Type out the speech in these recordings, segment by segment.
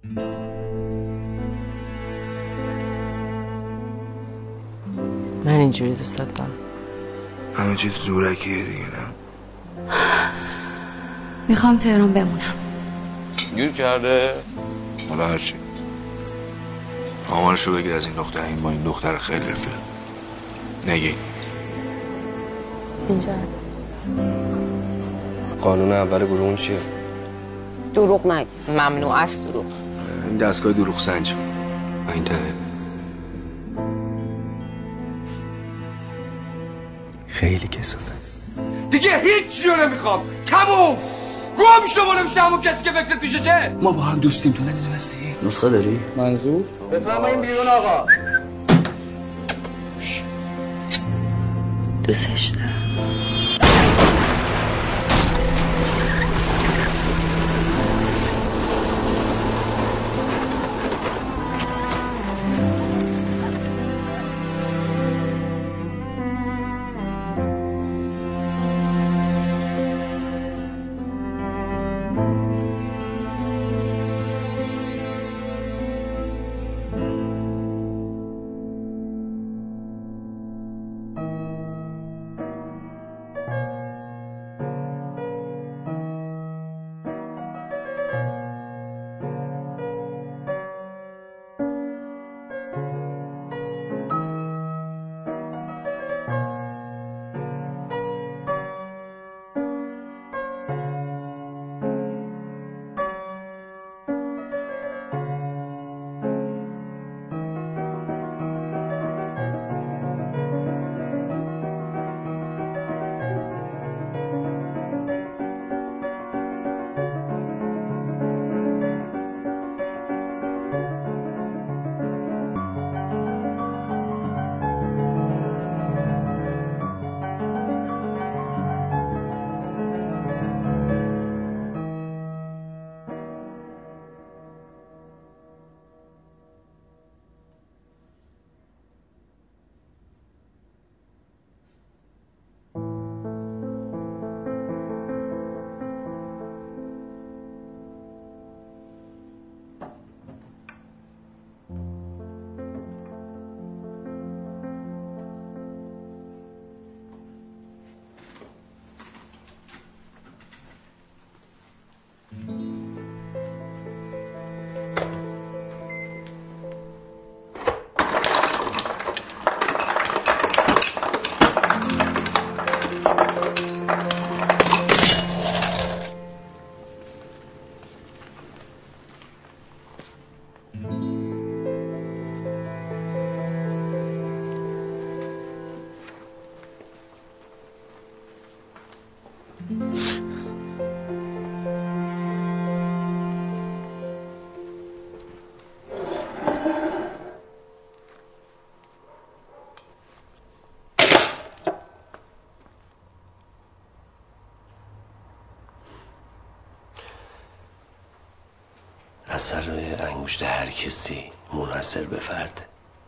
من اینجوری دوست دارم. همه چیز زورکیه دیگه نه؟ میخوام تهران بمونم. گیر کرده؟ حالا هرچی آمارشو بگیر از این دختر. این با این دختر خیلی رفیق. نگی اینجا قانون اول گروهون چیه؟ دروغ نگی. ممنوع است دروغ. این دستگاه دروغ سنج و این تره خیلی کسافه. دیگه هیچ جا نمیخوام. تموم. گم شو نمیشه همون کسی که فکرت پیششه. ما با هم دوستیم، تو نمیدونستی؟ نسخه داری؟ منظور؟ بفرمایید بیرون آقا. دوستش دارم. اثر انگشت هر کسی منحصر به فرده.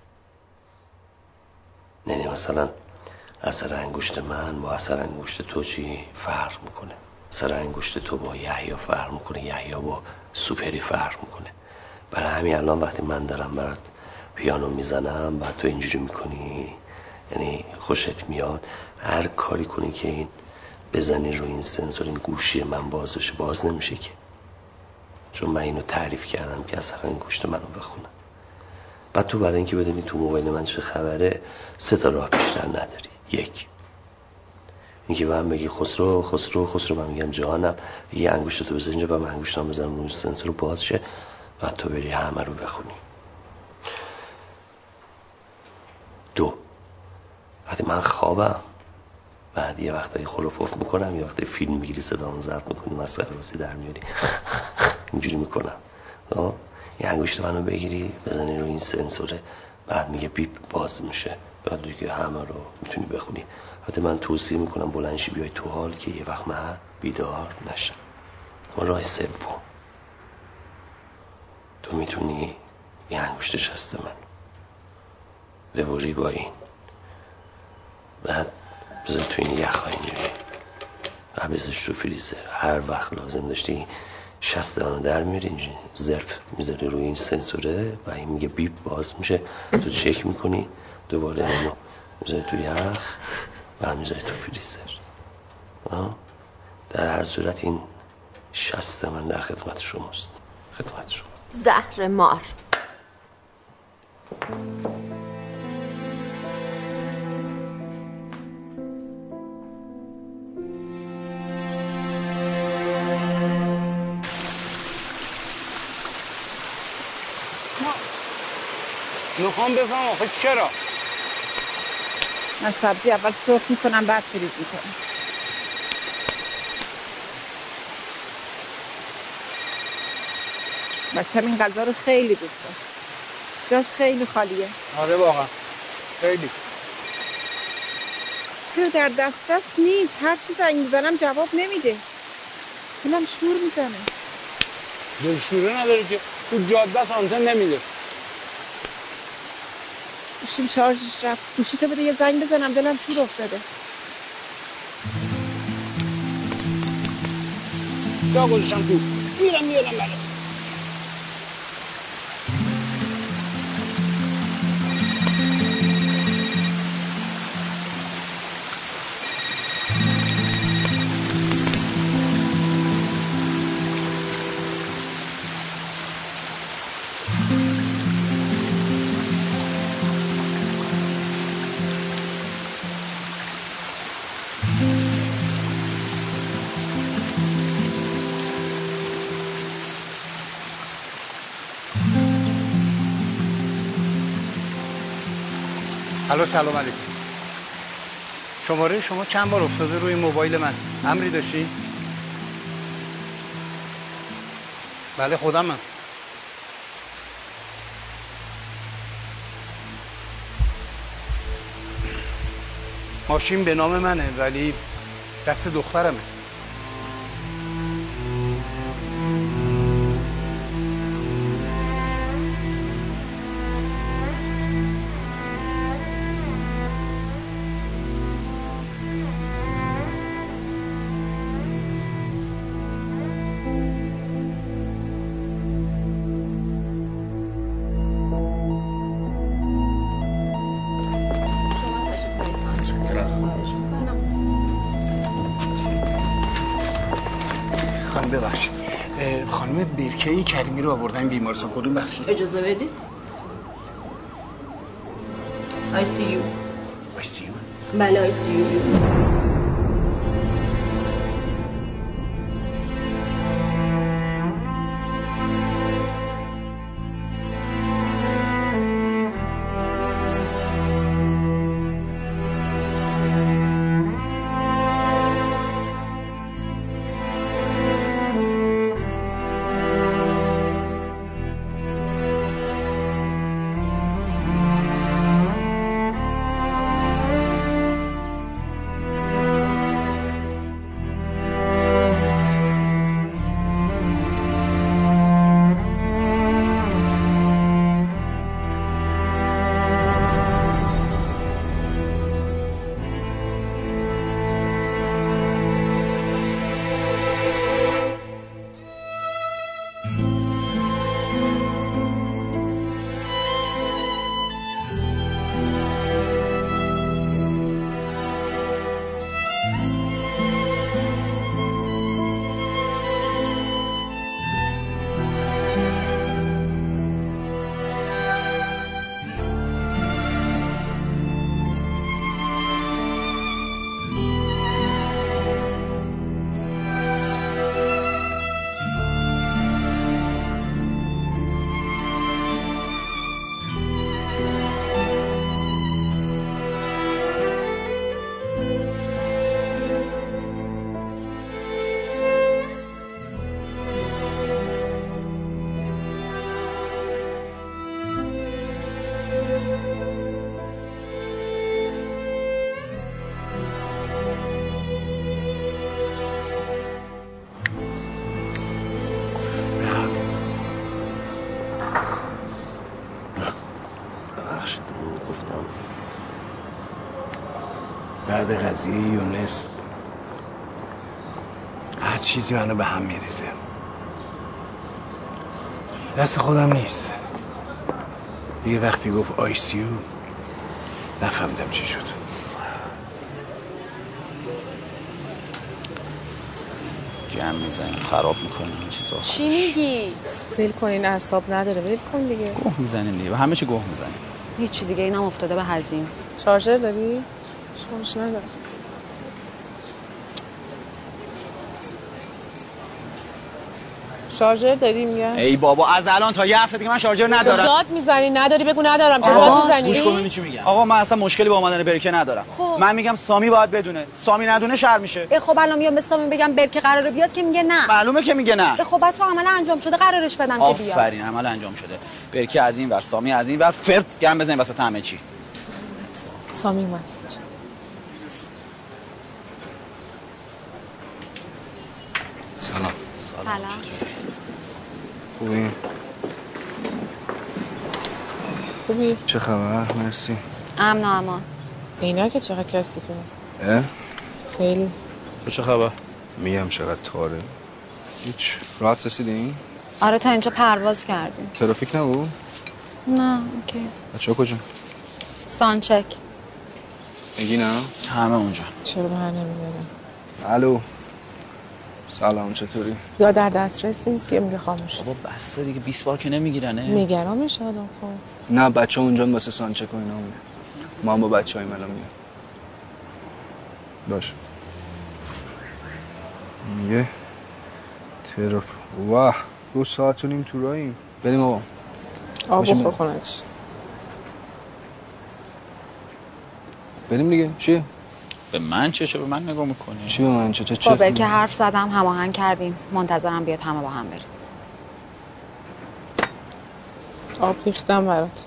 یعنی مثلا اثر انگشت من با اثر انگشت تو چی فرق میکنه؟ اثر انگشت تو با یحیی فرق میکنه، یحیی با سوپری فرق میکنه. برای همین الان وقتی من دارم برات پیانو میزنم بعد تو اینجوری میکنی، یعنی خوشت میاد هر کاری کنی که این بزنی رو این سنسور، این گوشی من باز بشه، باز نمیشه که، چون من اینو تعریف کردم که اثر انگشت منو بخونم. بعد تو برای اینکه بدونی تو موبایل من چه خبره 3 راه بیشتر نداری. یک، اینکه من بگی خسرو خسرو خسرو، من میگم جهانم، یه انگشت تو بزنی اینجا، من انگشتام بزنم روی سنسور رو باز شه، بعد تو بری همه رو بخونی. 2، وقتی من خوابم بعد یه وقتایی خروپف میکنم، یه وقتایی فیلم میگیری صدامو ضبط میکنی، مسخره بازی در میاری اینجوری میکنم. یه انگشت منو بگیری بزنی رو این سنسوره، بعد میگه بیپ باز میشه، بعد دیگه همه رو میتونی بخونی. حتی من توصیه میکنم بلندشی بیای تو حال که یه وقت من بیدار نشم. راه 3، تو میتونی یه انگشت شست من ببری با این، بعد بذار تو این یخ های اینجوری، بعد بذارش تو فریزر. هر وقت لازم داشتی 60 آنو در میاری اینجوری ظرف میذاری روی این سنسوره و این میگه بیپ باز میشه، تو چک میکنی دوباره اینو میذاری تو یخ و میذاری تو فریزر. در هر صورت این 60 من در خدمت شماست. خدمت شما. زهر مار. میخوام بفهم آخه چرا؟ من سبزی اول سرخ میکنم بعد فریز میکنم. بچه‌م این غذا رو خیلی دوست داره. جاش خیلی خالیه. آره واقعا خیلی. چرا در دسترس نیست؟ هر چی زنگ میزنم جواب نمیده. دلم شور میزنه. دلشوره نداره که تو جاده است آنتن نمیده. گوشیم شارژش رفت. گوشیتو بده یه زنگ بزنم دلم شور افتاده. جا گذاشتم تو. میرم بله. الو سلام علیکم. شماره شما چند بار افتاده روی موبایل من؟ امری داشتی؟ بله خودمم. ماشین به نام منه ولی دست دخترمه. ببخشید خانم برکه‌ای کریمی رو آوردن بیمارستان کدوم بخشه؟ اجازه بدید. ICU. بله ICU. بعد قضیه یونس هر چیزی منو به هم میریزه. دست خودم نیست دیگه. وقتی گفت آیسیو نفهمیدم چی شد. گم میزنی خراب میکنی این چیزا. چی میگی؟ ول کن، این اعصاب نداره، ول کن دیگه. گوه میزنین دیگه، همه چی گوه میزنین. هیچی دیگه، اینم افتاده به هزینه. چارجر داری؟ شارژ نداره. شارژر داری میگم؟ ای بابا از الان تا یه هفته دیگه من شارژر ندارم. داد میزنی نداری بگو ندارم. چرا داد میزنی؟ گوش کن ببین چی میگم. آقا من اصلا مشکلی با اومدن برکه ندارم. من میگم سامی باید بدونه. سامی ندونه شر میشه. خب الان میام به سامی بگم برکه قراره بیاد که میگه نه. معلومه که میگه نه. خب بچا عمل انجام شده قرارش بدم که بیاد. آفرین عمل انجام شده. برکه از این ور سامی از این ور فرد گم بزنین وسط همه چی. سامی اومد. سلام. خوبی؟ خوبی؟ چه خبر؟ مرسی. امن و امان. اینا که چقدر کثیفه. اه؟ خیلی. تو چه خبر؟ میگم چقدر تاره. هیچ راحت رسیدین؟ آره تا اینجا پرواز کردیم. ترافیک نبود؟ نه اوکی. بچه‌ها کجا؟ سانچک. میگی نه؟ همه اونجا. چرا بر نمیدادم؟ الو. سلام چطوری؟ یا در دسترس نیست یا میگه خاموش. بابا بس دیگه 20 بار که نمیگیرنه. نگران میشه آدم. خب نه بچه اونجا واسه سانچک و اینا میره. ما هم با بچه های الان میام. باشه. میگه واه 2 ساعت و نیم تو راهیم. بریم آقا. آب بخور خونکش. بریم دیگه. چیه؟ به من چه به من نگاه میکنی؟ چی به من چه؟ با برکه حرف زدم، هماهنگ کردیم، منتظرم بیاد همه با هم بریم. آب ریختم برات.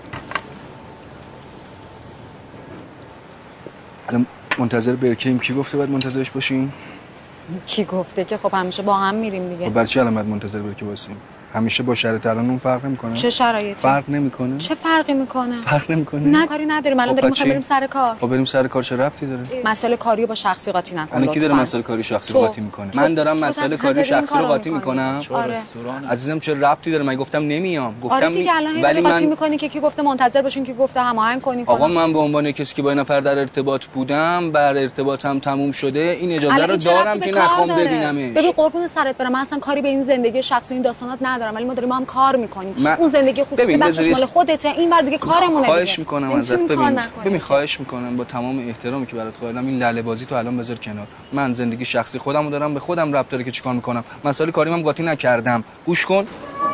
الان منتظر برکه‌ایم. کی گفته باید منتظرش باشیم؟ کی گفته که خب همیشه با هم میریم دیگه. خب برای چی الان باید منتظر برکه واسیم؟ همیشه با شرایط الانمون فرق نمی‌کنه؟ چه شرایطی؟ فرق نمی‌کنه؟ چه فرقی میکنه؟ فرق نمی‌کنه؟ نه کاری نداریم، الان داریم می‌خوایم بریم سر کار. خب بریم سر کار، چه ربطی داره؟ مسئله کاریو با شخصی قاطی نکن. الان کی داره مسئله کاری شخصی رو قاطی میکنه؟ من دارم مسئله کاری شخصی رو قاطی میکنم. آره. عزیزم چه ربطی داره؟ من گفتم نمیام. گفتم آره دیگه الان ولی قاطی میکنی که کی گفته منتظر باشین، کی گفته هماهنگ کنین. آقا من به عنوان کسی که با این نفر در ارتباط بودم، بر ارتباطم تموم شده، این اجازه رو دارم که نخوام ببینمش. ببین قربون سرت برم، من اصلا کاری به این زندگی شخصی این داستانات ندارم، ولی ما داریم هم کار میکنیم. اون زندگی خصوصی بخشش مال خودته، این بر دیگه کارمونه. خواهش میکنم ازت. ببین خواهش میکنم با تمام احترامی که برات قائلم، این لله بازی تو الان بذار کنار. من زندگی شخصی خودمو دارم، به خودم ربط داره که چیکار میکنم. مسائل کاریم هم قاطی نکردم. گوش کن.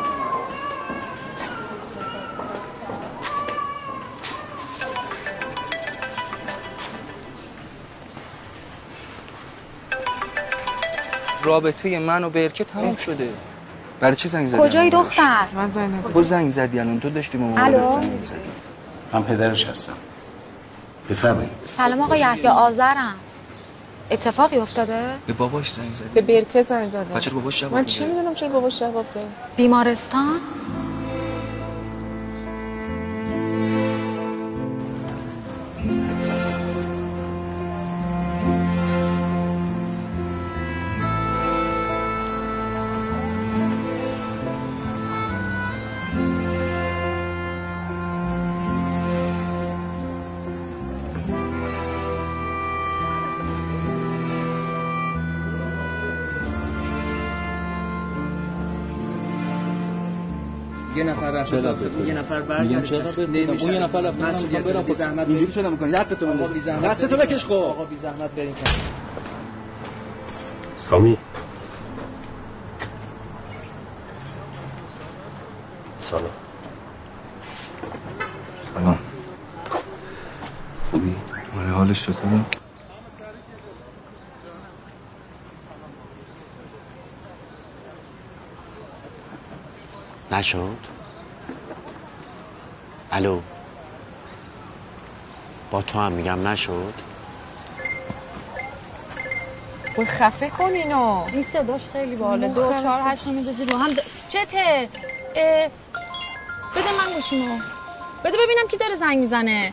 رابطه من و برکه تموم شده. برای چی زنگ زدی؟ کجایی دختر؟ من زنگ نزدم. تو زنگ زدی الان، تو داشتی با مامانت زنگ زدی. من پدرش هستم. بفرمایید. سلام آقا یحیی آذرم. اتفاقی افتاده؟ به باباش زنگ زدی؟ به برکه زنگ زدم. بچه باباش جواب من چی میدونم چرا باباش جواب داد؟ بیمارستان؟ یه نفر رفت یه نفر برگشت اون یه نفر رفت من برم بی زحمت اینجوری شده میکنی دستتو بنداز دستتو بکش خب آقا بی زحمت بریم سامی سلام. سلام. خوبی؟ آره حالش چطوره؟ نشد؟ الو با تو هم میگم نشد؟ باید خفه کن اینو. این صداش خیلی باله. 2 4 8 رو میدازی رو هم چته؟ بده من گوشیمو. بده ببینم کی داره زنگ میزنه.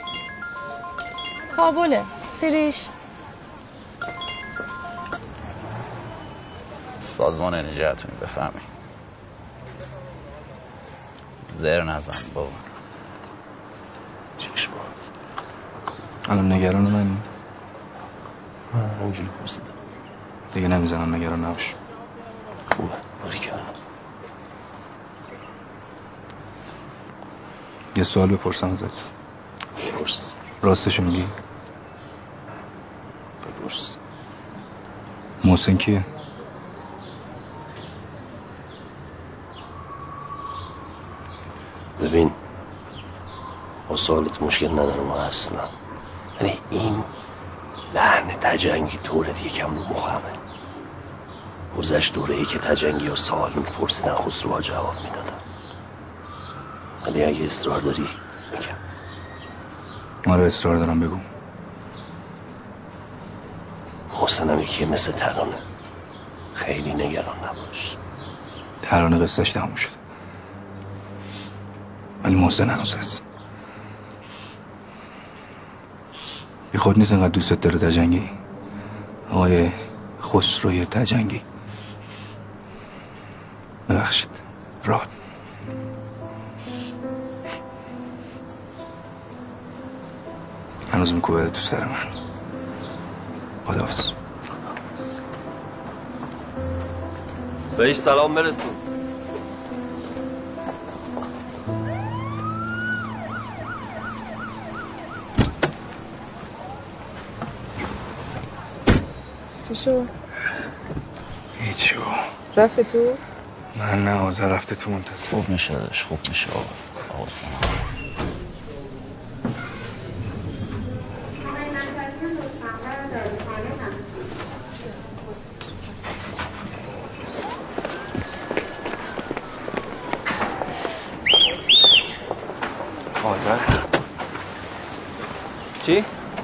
کابله. سیریش. سازمان انرژی اتمی بفهمی. زر نزن بابا. چشم الان نگران منی؟ همونجوری پرسیدم دیگه نمیزنم، نگران نباش. خوبه باریکلا. یه سوال بپرسم ازت. بپرس. راستشو میگی؟ بپرس. محسن کیه؟ ببین با سوالت مشکل ندارم اصلا، ولی این لحن تجنگی طورت یکم رو مخمه. گذشت دوره‌ای که تجنگی ها سوال میپرسیدن خسروها جواب میدادن، ولی اگه اصرار داری میگم. آره اصرار دارم، بگو. محسنم یکی مثل ترانه، خیلی نگران نباش. ترانه قصهش تموم شد، ولی محسن هنوز هست. بی خود نیست انقدر دوست داره تجنگی، آقای خسروی تجنگی. ببخشید راد. هنوز میکوبه تو سر من. خداحافظ. بهش سلام برسون. چی شو؟ هیچی با رفته تو؟ من نه، آزر رفته تو منتظر. خوب میشه داشت، خوب میشه آقا سلام. آزر چی؟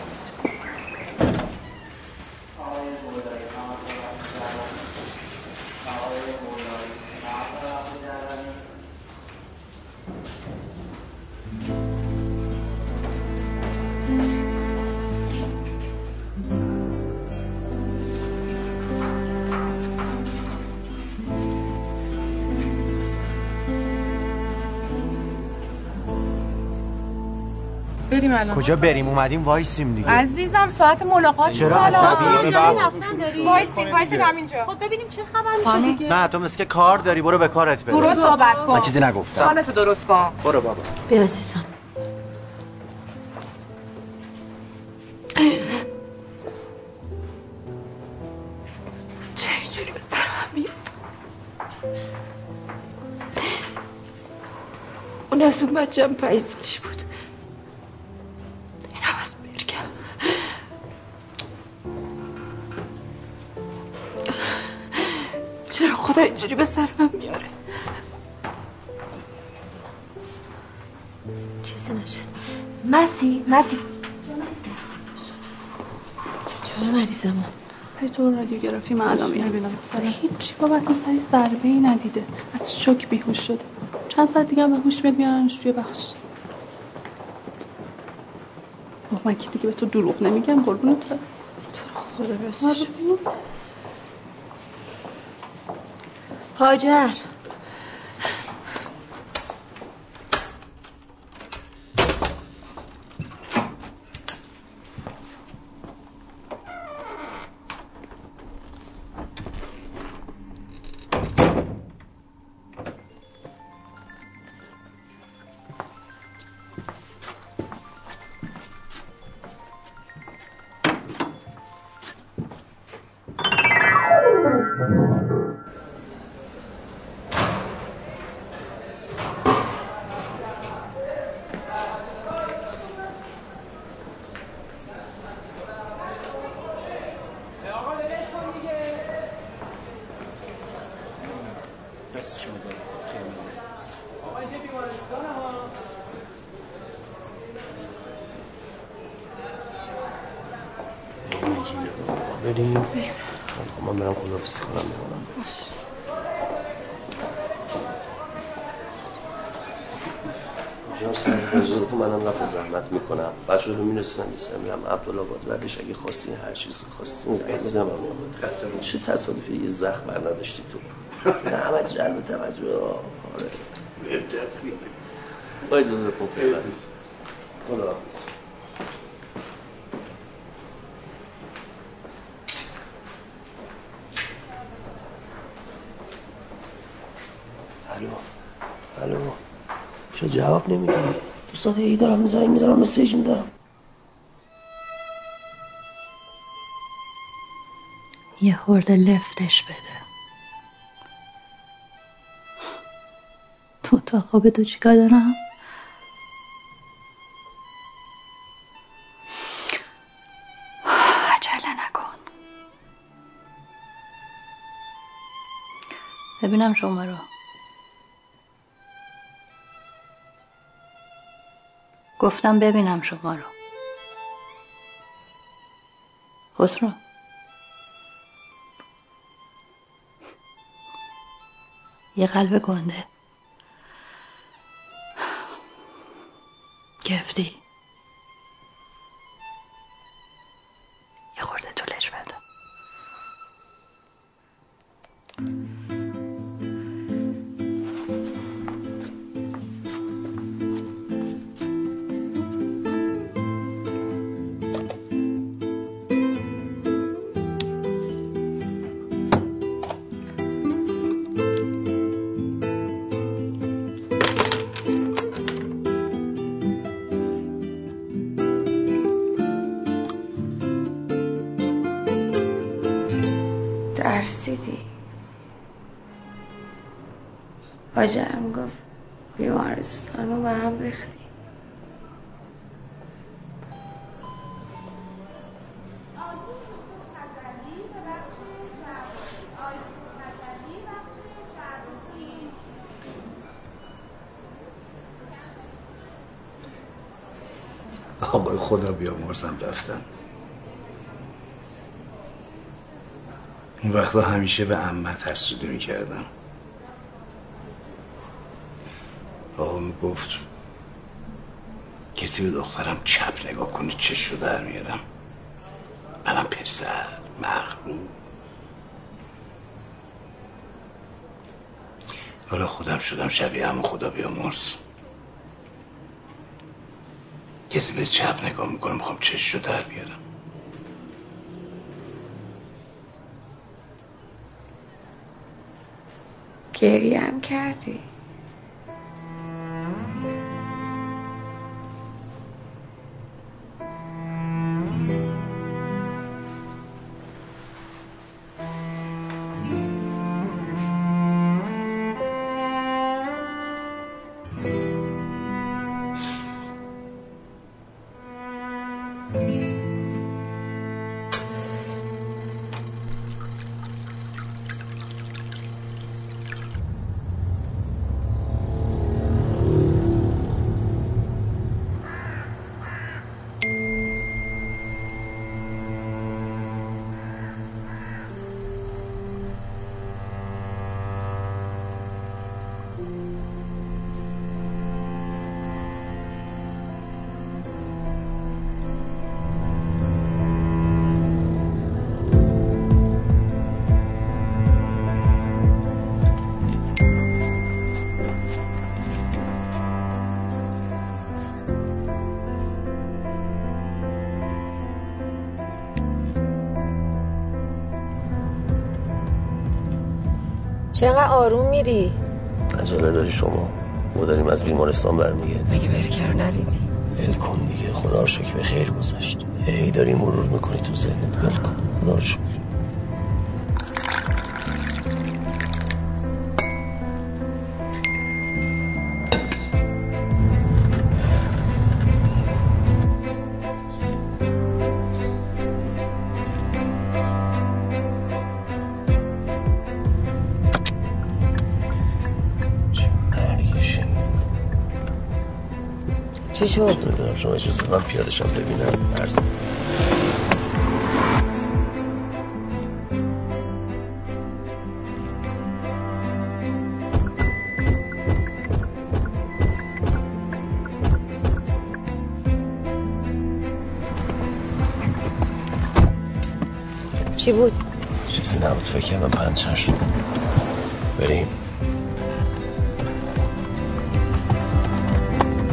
بریم الان. کجا بریم؟ اومدیم وایسیم دیگه. عزیزم ساعت ملاقات. چرا عصبی؟ وایسیم همینجا. خب ببینیم چه خبر میشه دیگه. نه تو مثل که کار داری، برو به کارت برو. برو صحبت کن. من چیزی نگفتم. سانتو درست کن. برو بابا. بیا عزیزم. چه اینجوری به سر من میاد؟ اون از اون بچه هم 5 سالش بود. این هم از برگم. چرا خدا اینجوری به سر من میاره؟ چیزی نشد. مسی چرا مریضم؟ تو رادیوگرافی من الان میبینم. هیچی بابا، اصلا سری ضربه ای ندیده، از شوک بیهوش شده. چند ساعت دیگه هم به هوش میاد میارنش توی بخش. من که دیگه به تو دروغ نمیگم قربونت. تو رو خدا راستش. هاجر بریم. من برم خداحافظی کنم بمونم. جناب سر اجازهتون منم رفع زحمت میکنم. بچه رو میرسونم یه سر میرم عبدالآباد. بعدش اگه خواستین هر چیزی خواستین زنگ بزنم. چه تصادفی یه زخم بر نداشتی تو؟ نه همه جلب توجه. آره با اجازهتون فعلا. خداحافظ. الو چرا جواب نمیدی؟ 2 دقیقه دارم زنگ میزنم مسیج میدم. یه خورده لفتش بده. تو تا خواب تو چیکار دارم؟ عجله نکن. ببینم شما رو. گفتم ببینم شما رو. خسرو یه قلب گنده گرفتی؟ یه خورده طولش بده. ترسیدی؟ آجرم گفت بیمارستان رو به هم ریختی. آقای خدا بیامرزم رفتن. اون وقتا همیشه به عمه حسودی میکردم. آقا میگفت کسی به دخترم چپ نگاه کنه چش رو در میارم. منم پسر مغرور. حالا خودم شدم شبیه عمو خدا بیامرز. کسی به چپ نگاه میکنه میخوام چش رو در بیارم. گریه هم کردی؟ چقدر آروم میری؟ عجله داری شما؟ ما داریم از بیمارستان برمیگردیم. مگه برکه رو ندیدی؟ ول کن دیگه، خدا رو شکر به خیر گذشت. هی داری مرور میکنی تو ذهنت. ول کن، خدا رو شکر. چی شد؟ نمیدونم، شما اجازه من پیاده شم ببینم. عرض چی بود؟ چیزی نبود، فکر کردم پنچر شد. بریم.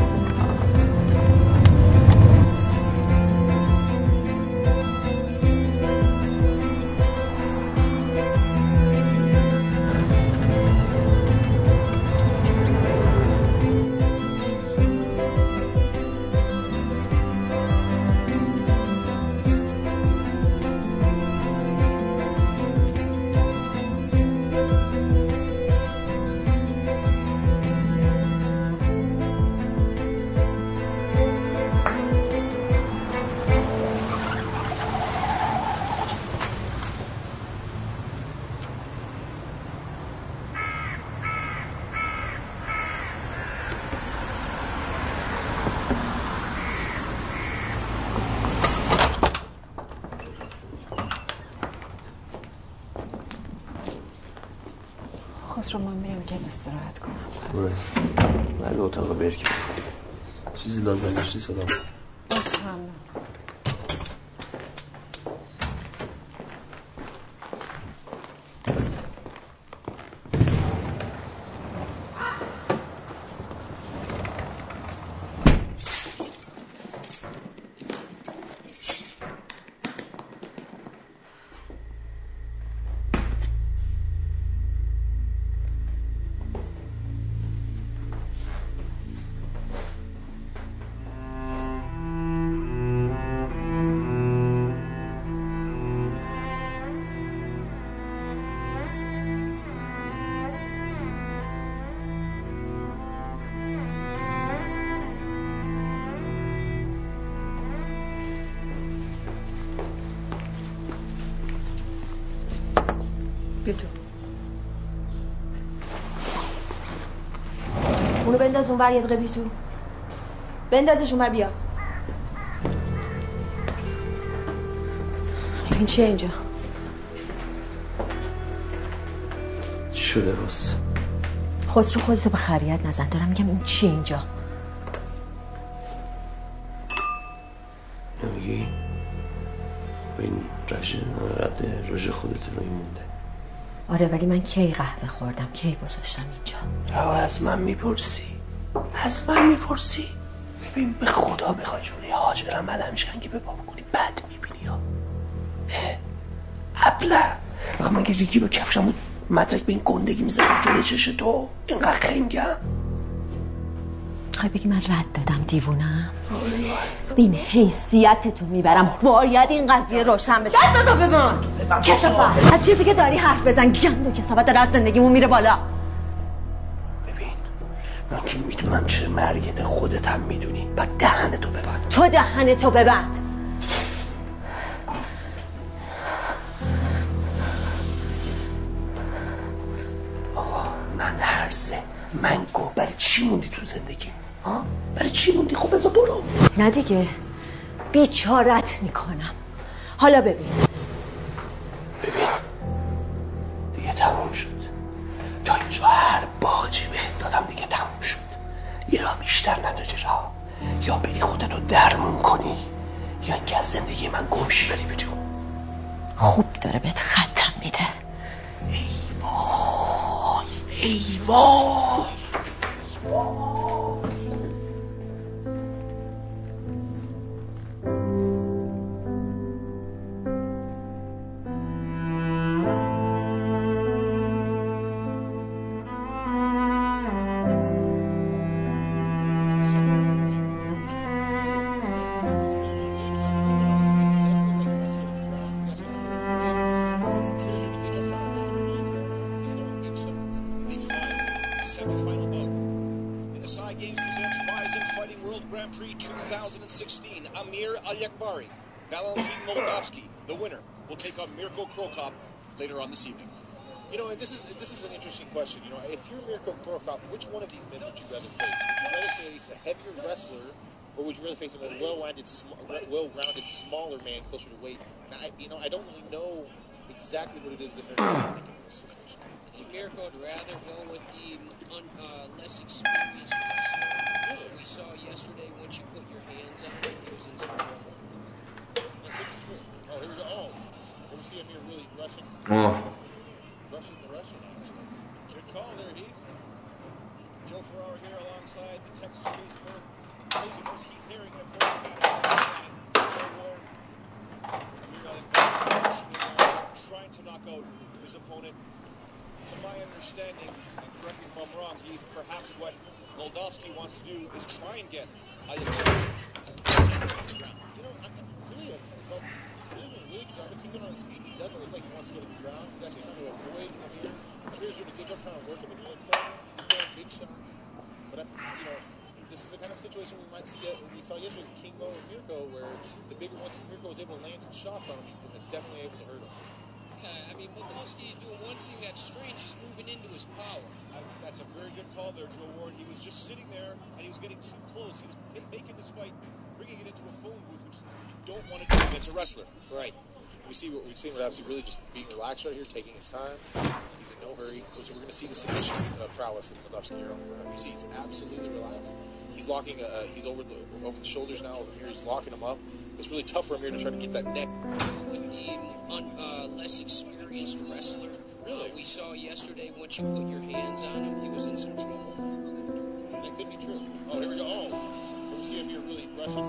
خسرو من میرم که استراحت کنم. درست. من اتاق برکه چیزی لازم داشتی سلام. ممنون. اونو بنداز اون بر یه دقیقه بی تو بندازش اون بر بیا. این چیه اینجا؟ چی شده باز؟ خسرو خودتو به خریت نزن. دارم میگم این چیه اینجا؟ نمیگی؟ خب این رد رژه خودت روی مونده. آره ولی من کی قهوه خوردم کی گذاشتم اینجا؟ از من میپرسی؟ از من میپرسی؟ ببین به خدا بخوای جوری هاجرم علمشکن که به بابا کنی بد میبینی ها. ابله آخه من که ریگی با کفشم بود مدرک به این گندگی میذاشتم جلوی چش تو اینقدر خنگم. خواهی بگی من رد دادم دیوونم؟ بین حیثیتتو میبرم باید این قضیه روشن بشه. دست ازو ببن کسافت. از چیزی که داری حرف بزن. گند و کسافت داره از زندگیمون میره بالا. ببین من که میدونم چه مرگت خودت هم میدونی. بعد دهنتو ببند. تو دهنتو ببند. آقا من هرزه من گو برای چی موندی تو زندگی؟ ها؟ برای چی موندی؟ خب بذار برو. نه دیگه بیچارت میکنم. حالا ببین دیگه تموم شد. تا اینجا هر باجی بهت دادم دیگه تموم شد. یه راه بیشتر نداری راه. یا بری خودتو درمون کنی یا اینکه از زندگی من گمشی بری بیرون. خوب داره بهت ختم میده. ای وای Valentin Moldavsky, the winner, will take on Mirko Krokop later on this evening. You know, and this is an interesting question. You know, if you're Mirko Krokop, which one of these men would you rather face? Would you rather face a heavier wrestler, or would you rather face a well-rounded, smaller man closer to weight? And I don't really know exactly what it is that Mirko is thinking in this situation. I think Mirko would rather go with the less experienced wrestler. What we saw yesterday, once you put your hands on him, he was in some trouble. Oh, here we go. Oh, we see him here really rushing. Rushing the Russian. Good call there, Heath. Joe Ferrara here alongside the Texas-based Blazer Bruce Heath Herring and Joe Ward. Trying to knock out his opponent. To my understanding, and correct me if I'm wrong, Heath, perhaps what Moldavsky wants to do is try and get You know, really good job of keeping on his feet. He doesn't look like he wants to go to the ground. He's actually trying to avoid here. Trier's doing a good job trying to work him into the corner. He's throwing big shots. But, you know, this is the kind of situation we might see we saw yesterday with Kingo and Mirko, where the bigger ones, Mirko was able to land some shots on him, and it's definitely able to hurt him. Yeah, I mean, Moldavsky is doing one thing that's strange. He's moving into his power. That's a very good call there, Joe Ward. He was just sitting there, and he was getting too close. He was making this fight, bringing it into a phone booth, which you don't want to do against a wrestler. Right. We see what we've seen with Absi really just being relaxed right here, taking his time. He's in no hurry. So we're going to see the submission prowess of Moldavsky here. You see he's absolutely relaxed. He's locking. He's over the shoulders now. Over here, he's locking him up. It's really tough for Amir to try to get that neck. With the less experienced wrestler, really, we saw yesterday. Once you put your hands on him, he was in some trouble. That could be true. Oh, here we go. Oh, we see Amir really rushing.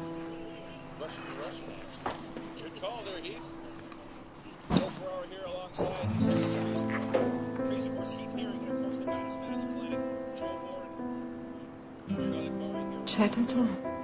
Good call there, Heath. Joe Ferraro here alongside. Crazy horse Heath Herring, and of course the baddest man on the planet, Joe Warren. چته تو؟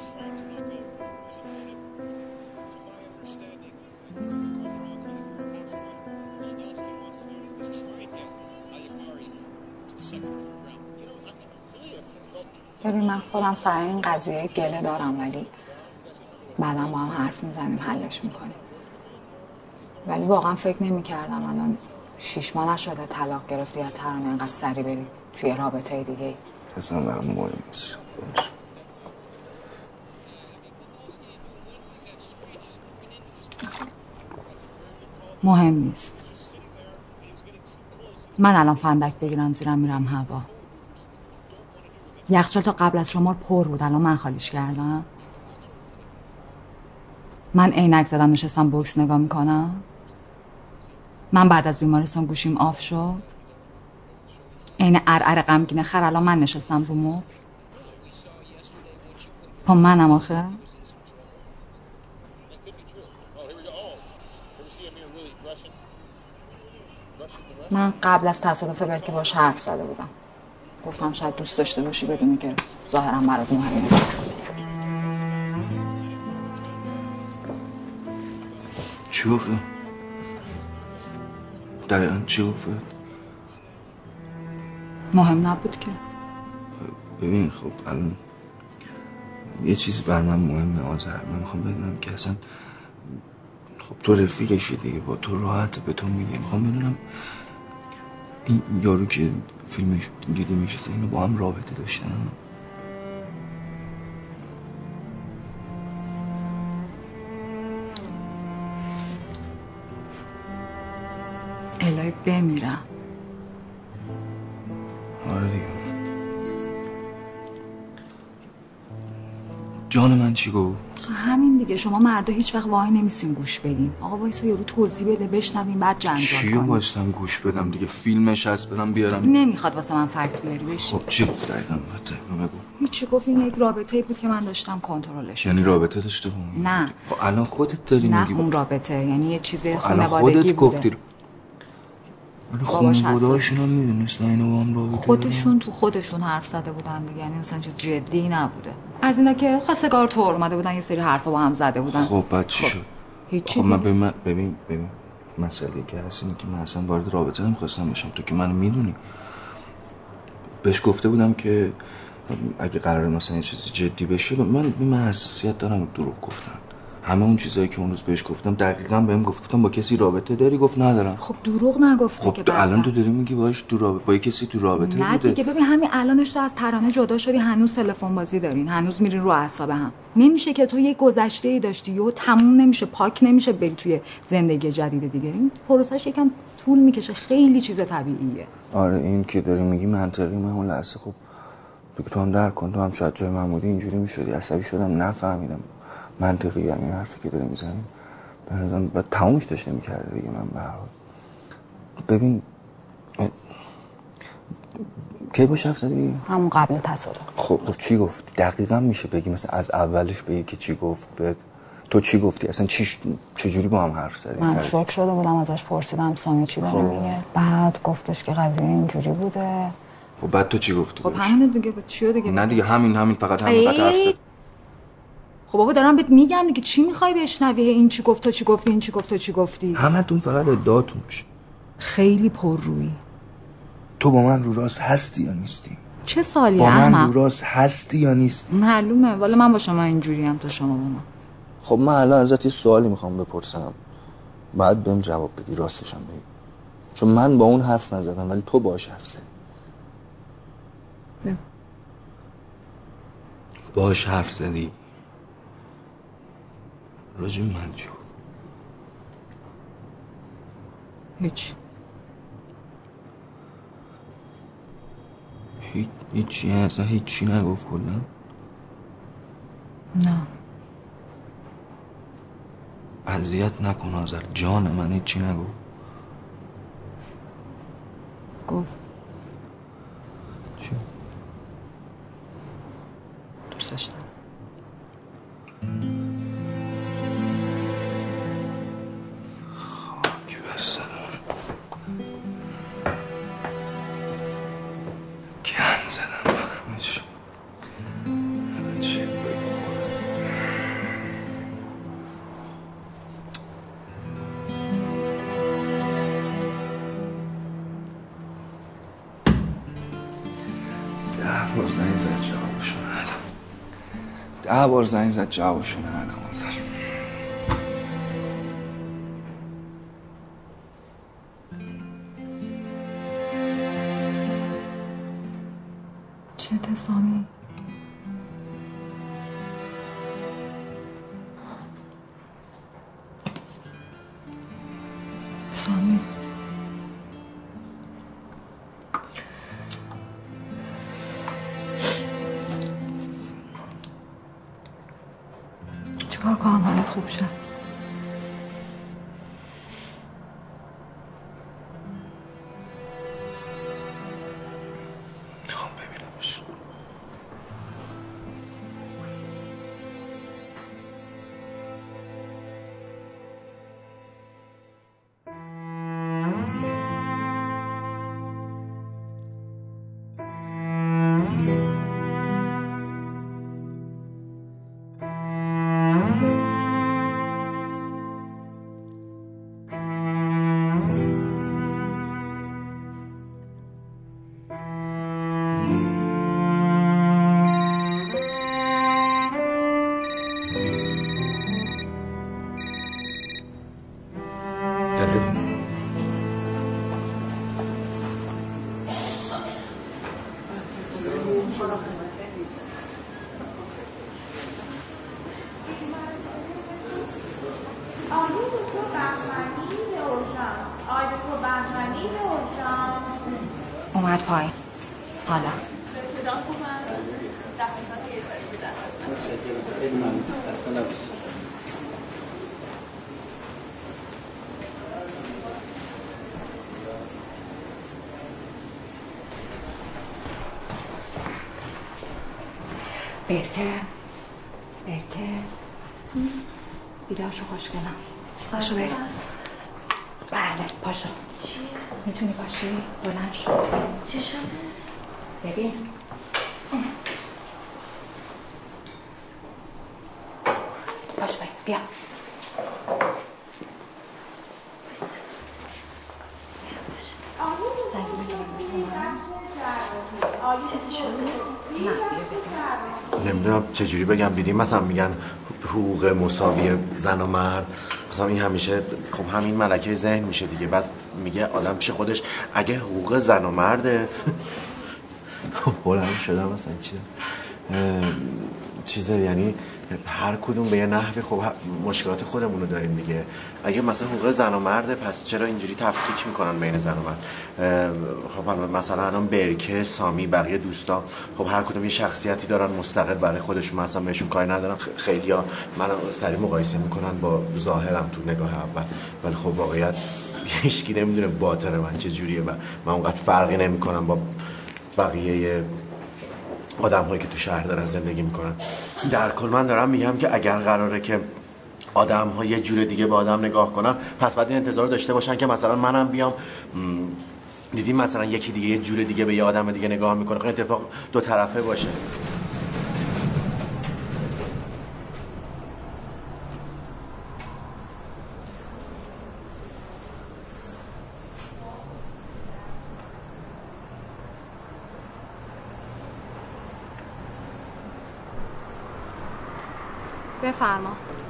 ببین من خودم سر این قضیه گله دارم ولی بعدم با هم حرف میزنیم حلش میکنیم. ولی واقعا فکر نمیکردم الان 6 ماه نشده طلاق گرفتی یا ترانه اینقدر سری بری توی رابطه دیگه ای. اصلا برام مهم نیست. مهم نیست. من الان فندک بگیرم زیرم میرم هوا. یخچال تا قبل از شما پر بود، الان من خالیش کردم. من عینک زدم نشستم بوکس نگاه میکنم. من بعد از بیمارستان گوشیم آف شد. عین ارعر غمگین خر الان من نشستم رو مبل. پا منم آخه. من قبل از تصادف برکی باش حرف زده بودم. گفتم شاید دوست داشته باشی بدونی که ظاهرا برات مهم نیست. چی گفت؟ دقیقا چی گفت؟ مهم نبود که. ببین خب الان یه چیز بر من مهمه آذر. من میخوام بدونم که اصلا خب تو رفیقشی دیگه، با تو راحت به تو میگه. میخوام بدونم این یارو که فیلمش دیدی میشه اینو با هم رابطه داشتن؟ الهی بمیرم. آره دیگه. جان من چی گفت؟ همین دیگه. شما مردا هیچ وقت وای نمیسین گوش بدین. آقا وایسا یارو توضیح بده بشنویم بعد جنجال کنیم. چیو وایسم گوش بدم دیگه؟ فیلمش هست بدم بیارم؟ نمیخواد واسه من فکت بیاری. بشین. خب چی گفت دقیقاً؟ بگو. هیچی. گفت این یک رابطه‌ای بود که من داشتم کنترلش. یعنی رابطه داشته با اون؟ نه. الان خودت داری نه میگی. نه اون رابطه یعنی یه چیز خانوادگی خانوادگی بوده. گفتی. خانواده‌هاشون هم میدونستن اینو با هم رابطه خودشون تو خودشون حرف زده بودن دیگه. یعنی مثلا چیز جدی نبوده. از اینا که خواستگار طور اومده بودن یه سری حرفا با هم زده بودن. خب بعد چی شد؟ هیچی. خب من ببین مسئله که هست اینه که من اصلا وارد رابطه نمیخواستم بشم. تو که منو میدونی. بهش گفته بودم که اگه قراره مثلا یه چیزی جدی بشه من حساسیت دارم دروغ گفتن. همه اون چیزایی که اون روز بهش گفتم دقیقاً بهم گفتم با کسی رابطه داری؟ گفت ندارم. خب دروغ نگفتی که. خب الان تو داری میگی باهاش تو رابطه با کسی تو رابطه نه بوده. دیگه. ببین همین الانش تو از ترانه جدا شدی، هنوز تلفن بازی دارین، هنوز میرین رو اعصاب هم. نمیشه که تو یه گذشته‌ای داشتی و تموم نمیشه، پاک نمیشه بری توی زندگی جدید دیگه. این پروسش یکم طول میکشه. خیلی چیز طبیعیه. آره این که داری میگی منطقی. من اون لحظه خب تو هم درک کن. تو هم شاید جای من بودی اینجوری میشدی. عصبی شدم نفهمیدم. منطقی یعنی حرفی که داری میزنی به نظرم باید تمومش داشته میکرده دیگه. من به هر حال ببین کی باش حرف زدی؟ همون قبل تصادف. خب چی گفتی؟ دقیقاً میشه بگی مثلا از اولش بگی که چی گفت بهت؟ تو چی گفتی؟ اصلا چجوری با هم حرف زدی؟ من شوک شده بودم ازش پرسیدم سامی چی داره میگه. بعد گفتش که قضیه اینجوری بوده. خب بعد تو چی گفتی؟ خب همین دیگه. چیو دیگه؟ نه دیگه همین فقط همین حرف زد. خب بابا دارم بهت میگم دیگه. چی میخوای بشنوی؟ این چی گفت تو چی گفتی، این چی گفت تو چی گفتی؟ همتون فقط ادعاتون میشه. خیلی پررویی. تو با من رو راست هستی یا نیستی؟ چه سالی با احمق؟ من رو راست هستی یا نیستی؟ معلومه. والا من با شما اینجوری هم تو شما با من. خب من الان ازت یه سوالی میخوام بپرسم بعد بهم جواب بدی، راستش هم بگی. چون من با اون حرف نزدم ولی تو باهاش حرف زدی. باهاش حرف زدی راجع من چی؟ هیچی اصلا هیچی نگفت کلا؟ نه. اذیت نکن آذر جان من، هیچی نگفت. گفت چی؟ دوستش دارم. خاک بسرم گند زدم همه چی ده بار زنگ زد جوابشو ندادم آذر. چته سامی؟ سامی چیکار کنم حالت خوب شه؟ میخوام ببینمش. اومد پایین. حالا برکه بیدار شو خوشگلم. پاشو بریم. بله پاشو. چیه؟ میتونی پاشی؟ بلند شو. چی شده؟ ببین پاشو بریم. بیا چیزی شده؟ نه بیا ببین. نمیدونم چجوری بگم. دیدیم مثلا میگن حقوق مساوی زن و مرد، مثلا این همیشه خب همین ملکه ذهن میشه دیگه. بعد میگه آدم پیش خودش اگه حقوق زن و مرده بلند شدم مثلا چیزه یعنی هر کدوم به یه نحوی خب مشکلات خودمونو داریم دیگه. اگه مثلا حقوق زن و مرده پس چرا اینجوری تفکیک میکنن بین زن و مرد؟ خب مثلا الان برکه، سامی، بقیه دوستان خب هر کدوم یه شخصیتی دارن مستقل برای خودشون، مثلا بهشون کاری ندارم. خیلیا من سری مقایسه میکنن با ظاهرم تو نگاه اول، ولی خب واقعیت هیچکی نمیدونه باطن من چه جوریه و من اونقدر فرقی نمیکنم با بقیه آدم هایی که تو شهر دارن زندگی میکنن. در کل من دارم میگم که اگر قراره که آدم ها یه جور دیگه به آدم نگاه کنن، پس باید این انتظار داشته باشن که مثلا منم بیام دیدیم مثلا یکی دیگه یه جور دیگه به یه آدم دیگه نگاه میکنه، خب اتفاق دو طرفه باشه. بفرما.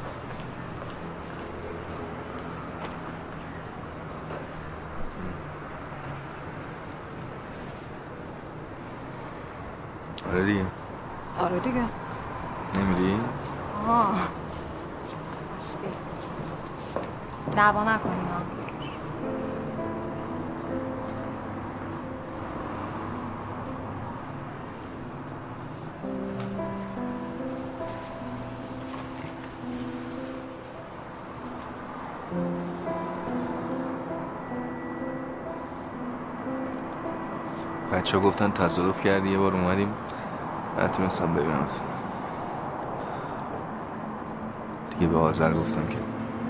آره دیگه. آره دیگه. نمیری؟ دعوا نکنیم. بچه ها گفتن تصادف کردی، یه بار اومدیم نتونستم ببینم دیگه. به آذر گفتم که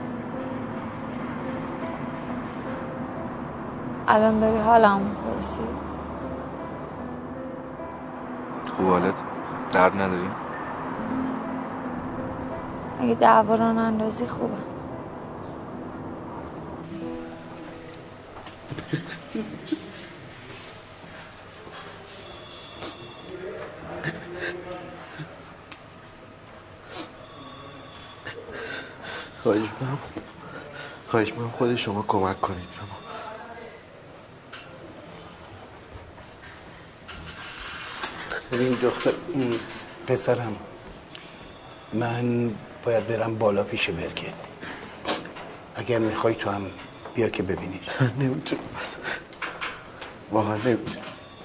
الان داری حالم میپرسی؟ خوب حالت؟ درد نداری؟ اگه دعوا ران اندازی خوبه. خواهش میکنم خود شما کمک کنید به ما. ببین دختر، پسرم، من باید برم بالا پیش برکه. اگر میخوای تو هم بیا که ببینیش. نمیتونم واقعا نمیتونم.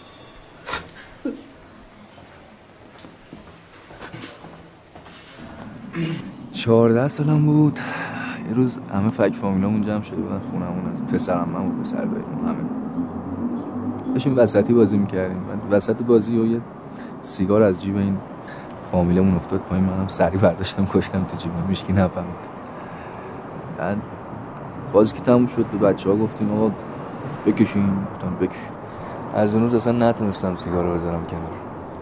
14 سالم بود یه روز همه فک فامیلامون جمع شده بودن خونمون، از پسرم من بود، پسر داییمون، همه داشتیم وسطی بازی میکردیم. من وسط بازی و یه سیگار از جیب این فامیلمون افتاد پایین، منم سریع برداشتم کشتم تو جیبم، هیچکی نفهمید. بعد بازی که تموم شد به بچه‌ها گفتیم آقا بکشیم، گفتن بکشیم. از اون روز اصلا نتونستم سیگار رو بذارم کنار.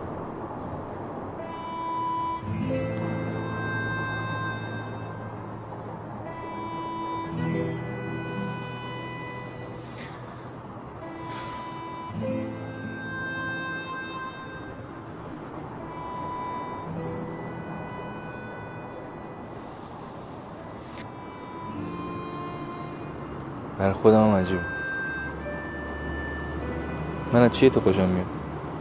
برای خودم هم عجیبه، من از چیه تو خوشم میاد؟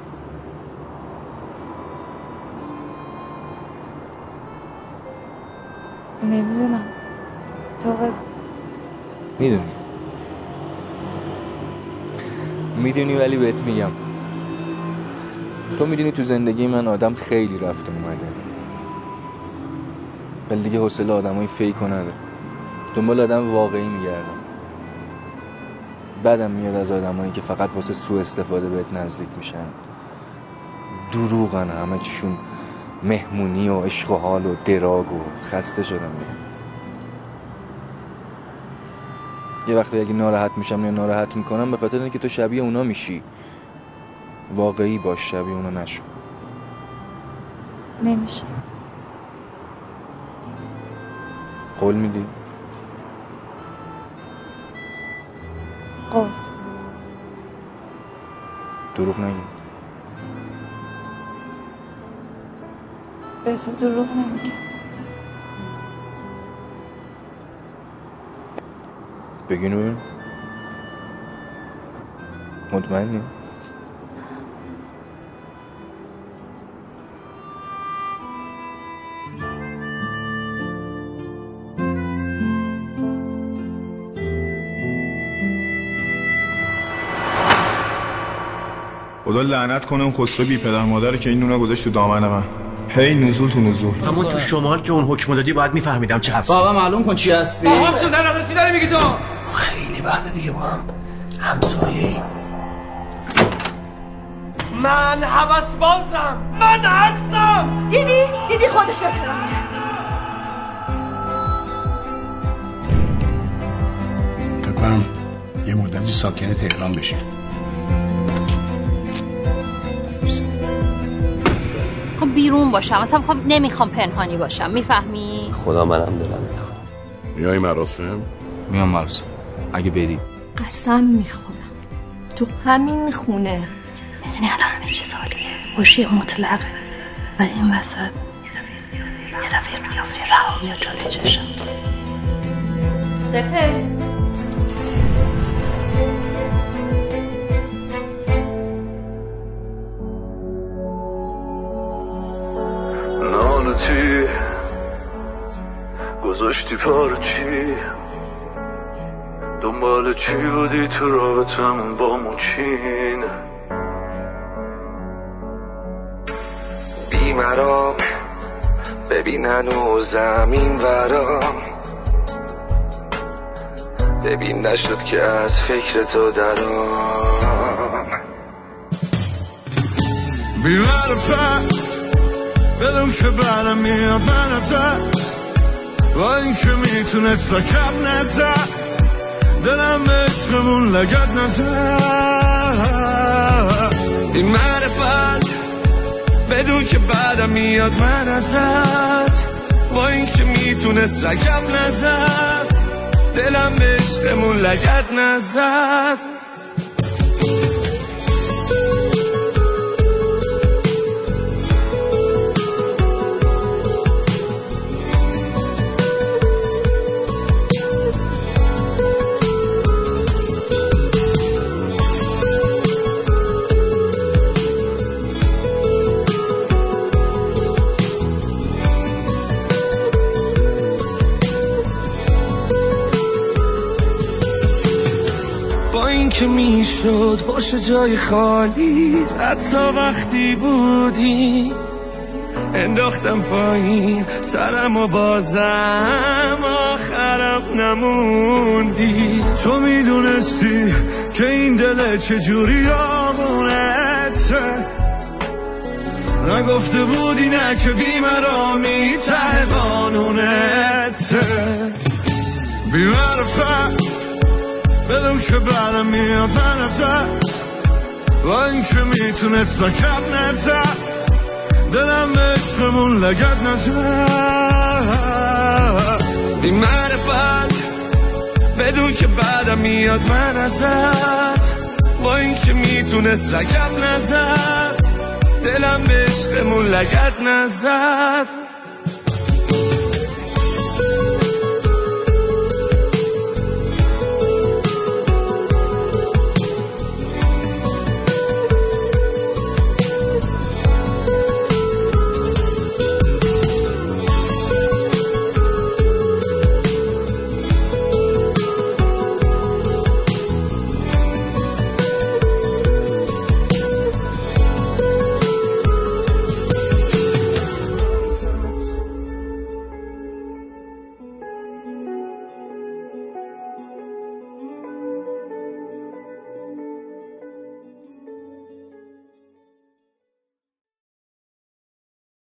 نمیدونم، تو بگو. میدونی ولی بهت میگم، تو میدونی تو زندگی من آدم خیلی رفته اومده، ولی دیگه حوصله آدمای فیکو نداره، دنبال آدم واقعی میگردم. بعدم میاد از آدمایی که فقط واسه سوء استفاده بهت نزدیک میشن، دروغن، همه چیشون مهمونی و عشق و حال و دراگ و خسته شدم. یه وقتی اگه ناراحت میشم یا ناراحت میکنم به خاطر اینکه تو شبیه اونا میشی. واقعی باش، شبیه اونا نشو. نمیشه. قول میدی؟ قول. دروغ نگی. به تو دروغ نمیگم. بگینو ببین. مطمئنی؟ خدا لعنت کنه اون خسرو بی پدر مادره که این نونه گذاشت تو دامن من. هی نزول تو نزول. همون تو شمال که اون حکم دادی باید میفهمیدم چه هستی. بابا معلوم کن چی هستی. آقا چه چی داری میگی تو؟ خیلی وقت دیگه با هم همسایه‌ایم. من هوسبازم، من عکسم. دیدی خودش اعتراف کرد. تا کنم یه مدتی ساکن تهران بشیم. خب بیرون باشم، اصلا نمیخوام پنهانی باشم، میفهمی؟ خدا منم دلم میخوام. میای مراسم؟ میام مراسم اگه بدی. قسم میخورم تو همین خونه. میدونی الان همه چیز عالیه، خوشی مطلقه، ولی این وسط یه دفعه قیافه رها میاد جلوی چشم. سپه نانتی گذاشتی پار چی؟ دنبال چی بودی تو رابطمون با موچین؟ بیمرام ببین هنوز زمین ورام، ببین نشد که از فکر تو درام. بی معرفت بدون که برم میاد من ازت با این که میتونست رکب نزد دلم به عشقمون لگد نزد بی معرفت بدون که بعدم میاد من ازت با این که میتونست رکب نزد دلم به عشقمون لگد نزد که میشد باشه جای خالی حتی وقتی بودی انداختم پایین سرم و بازم آخرم نموندی تو میدونستی که این دل چجوری آغونته نگفته بودی نه که بیمرامی ته قانونته بیمعرفت بدون که برم میاد من ازت با این که میتونست رکب نزد دلم به عشقمون لگد نزد بی معرفت بدون که بعدم میاد من ازت با این که میتونست رکب نزد دلم به عشقمون لگد نزد